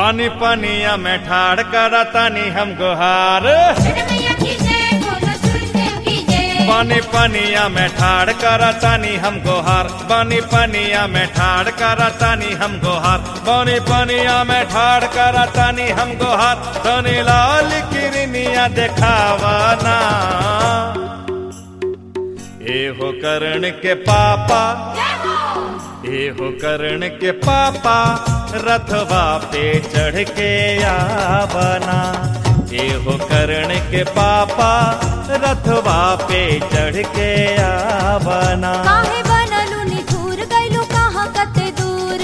पानी पनिया में ठाड़ करतानी हम गुहार। पानी पनिया में ठाड़ करतानी हम गुहार। पानी पनिया में ठाड़ करतानी हम गुहार। पानी पनिया में ठाड़ करतानी हम गुहार। तनी लाल किरनिया देखावाना एहो कर्ण के पापा, एहो कर्ण के पापा रथवा पे चढ़ के आवना। एहो कर्ण के पापा रथवा पे चढ़ के आवना। काहे बनलू निठुर गइलू कहाँ कते दूर।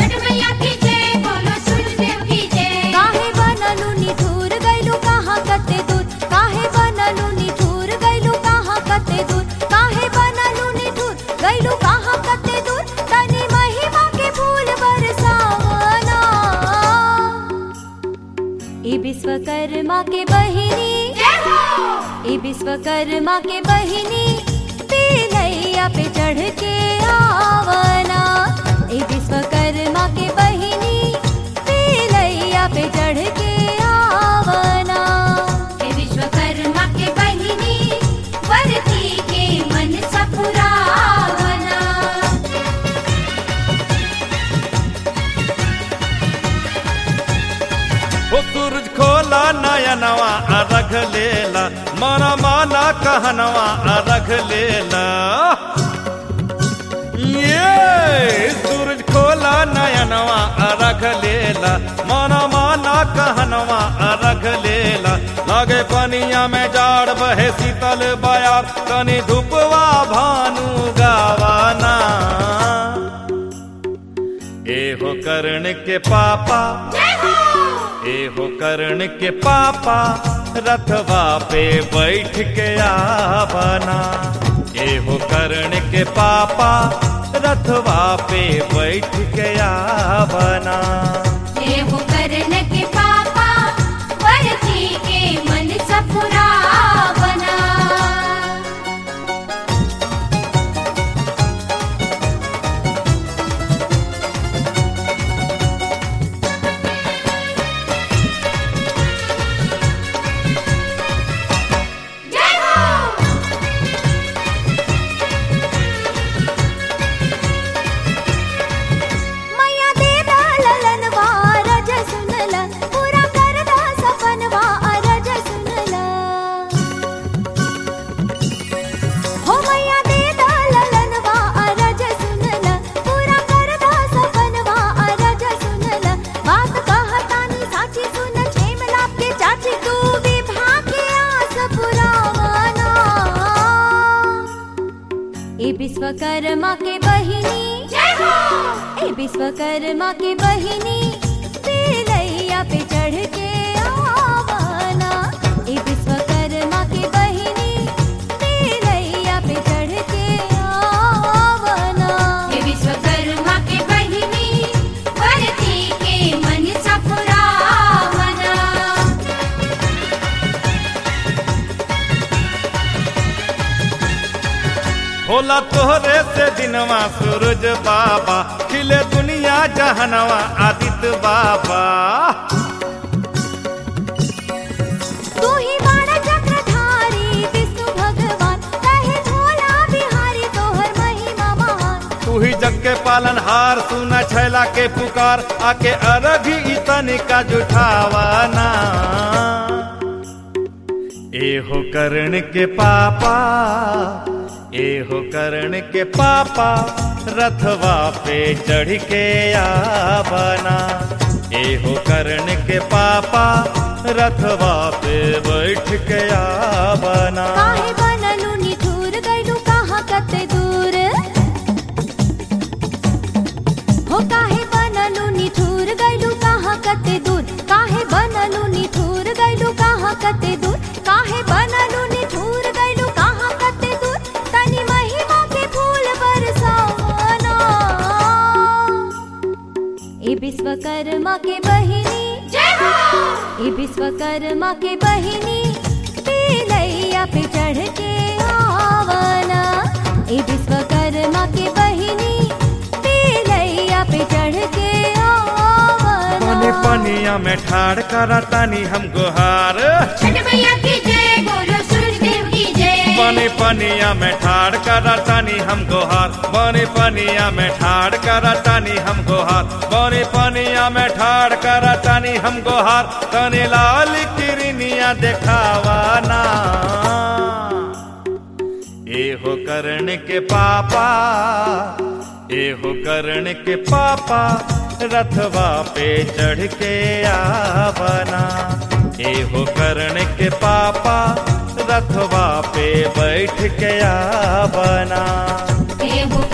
काहे बनलू निठुर गइलू कहाँ कते दूर। काहे बनलू निठुर गइलू कहाँ कते दूर। काहे बनलू निठुर गइलू कहाँ कते दूर। तनी महिमा के फूल बरसावना ई विश्वकर्मा के बहिनी। ई विश्वकर्मा के बहिनी तिलैया पे चढ़ के आवना। ई विश्वकर्मा के बहिनी तिलैया पे चढ़ के आवना। हे विश्वकर्मा के बहिनी वरती के मन सपुरावना। ओ सूरज खोला नयनवा अर्घ लेला। माना माना कहनवा अर्घ लेला। ये सूरज खोला नयनवा अर्घ लेला। माना माना कहनवा अर्घ लेला। लागे पनिया में जाड़ बहे शीतल बयार। कनी धूपवा भानु गावाना एहो कर्ण के पापा। एहो कर्ण के पापा रथवा पे बैठ के आवना। एहो कर्ण के पापा रथवा पे बैठ के आवना। एहो कर्ण के पापा वरती के मन सपुरावना। विश्वकर्मा के बहिनी। ए विश्वकर्मा के बहिनी तिलैया पे चढ़ के आवना। ए विश्वकर्मा के बहिनी तिलैया पे चढ़ के आवना। हे विश्वकर्मा के बहिनी वरती के मन सपुरावना। होला तोहरे से दिनवा सूरज बाबा। खिले दुनिया जहनवा आदित्य बाबा। तू ही बड़ा चक्रधारी विष्णु भगवान। कहे भोला बिहारी तोहर महिमा महान। तू ही जग के पालनहार। सुना छैला के पुकार। आके अरघी इतनी का जुठावाना एहो कर्ण के पापा। एहो कर्ण के पापा रथवा पे चढ़ के आवना। एहो कर्ण के पापा रथवा पे बैठ के आवना। काहे बनलू निठुर गइलू कहाँ कते दूर। हो काहे बनलू निठुर गइलू कहाँ कते दूर। काहे बनलू निठुर गइलू कहाँ कते दूर। काहे बनलू निठुर गइलू कहाँ कते दूर। तनी महिमा के फूल बरसावना ए विश्वकर्मा के बहिनी। ए विश्वकर्मा के बहिनी तिलैया पे चढ़ के आवना। ए विश्वकर्मा के बहिनी तिलैया पे चढ़ के आवना। पनिया में ठाड़ करतानी हम गोहार छठ मैया की जय बोलो सूरज देव की जय बने पनिया में ठाड़ करतानी हम गोहार बने पनिया में ठाड़ करतानी हम गोहार बने पनिया में ठाड़ करतानी हम गोहार तने लाल किरनिया देखावाना एहो कर्ण के पापा एहो कर्ण के पापा रथवा पे चढ़ के आवना एहो कर्ण के पापा रथवा पे बैठ के आवना एहो